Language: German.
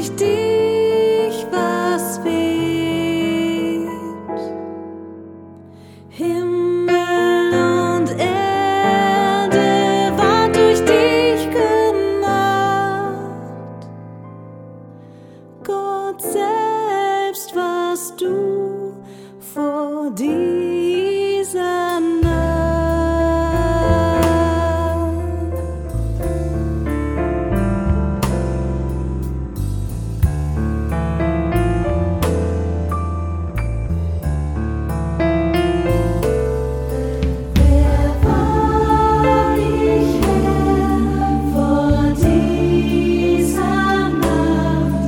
durch dich was weht. Himmel und Erde ward durch dich gemacht. Gott selbst warst du vor dir.